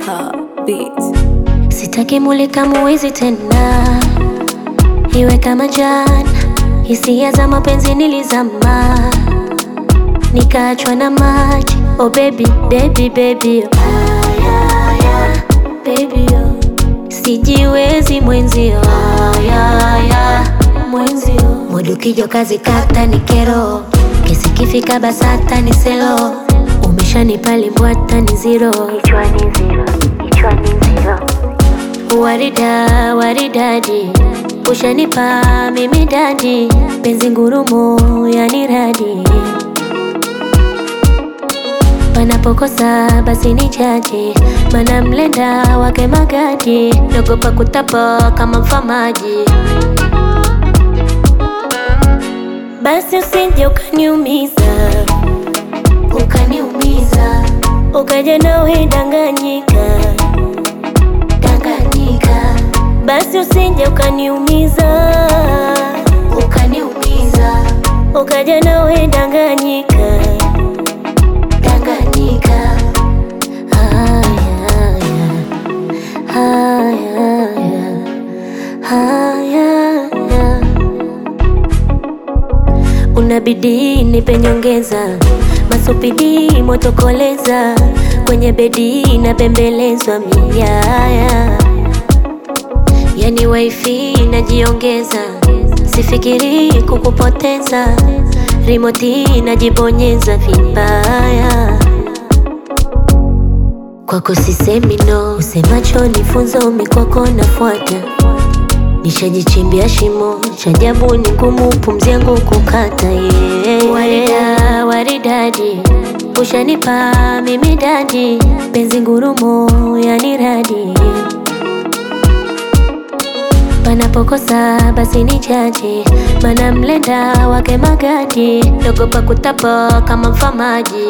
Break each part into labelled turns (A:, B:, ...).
A: Beats.
B: Sitaki mulika muizi tena, iwe kama jana. Hisia za mapenzi nilizama, nikaachwa na maji. Oh baby, baby, baby, oh. Ayaya, baby, oh. Sijiwezi mwenzio, ayaya, mwenzio. Mudu kijo kazi kata ni kero, kesi kifika basata ni selo. Umeshanipa limbwata ni zero, kichwani zero, kichwani zero. Warida, waridadi, ushanipa mimi dadi. Penzi ngurumo yani radi, panapokosa basi ni jaji. Mana mlenda wake magadi, nagopa kutapa kama mfamaji. Basi usije ukaniumiza, ukaniumiza, ukaja nawe danganyika, danganyika. Basi usije ukaniumiza, ukaniumiza, ukaja nawe danganyika, danganyika. Haya, haya, haya, haya. Unabidi nipe nyongeza, masupidi motokoleza. Kwenye bedi na bembelezwa miyaya, yani wifi najiongeza. Sifikiri kukupoteza, remote najibonyeza vibaya. Kwako sisemi no, usemacho nifunzo mikwako nafuata. Nishajichimbia shimo, chajabu ni ngumu pumzi yangu kukata, yeah. Warida, waridadi, ushanipa mimi dadi. Penzi ngurumo yani radi, panapokosa basi ni jaji. Mana mlenda wake magadi, nagopa kutapa kama mfamaji.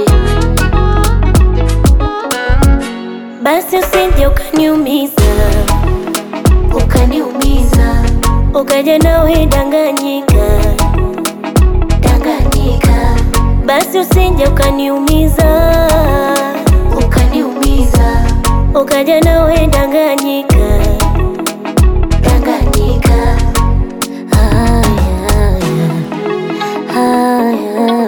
B: Basi usije ukaniumiza, ukaniumiza, ukaja nawe danganyika, danganyika. Basi usije ukaniumiza, ukaniumiza, ukaja nawe danganyika, danganyika. Haya, haya, haya.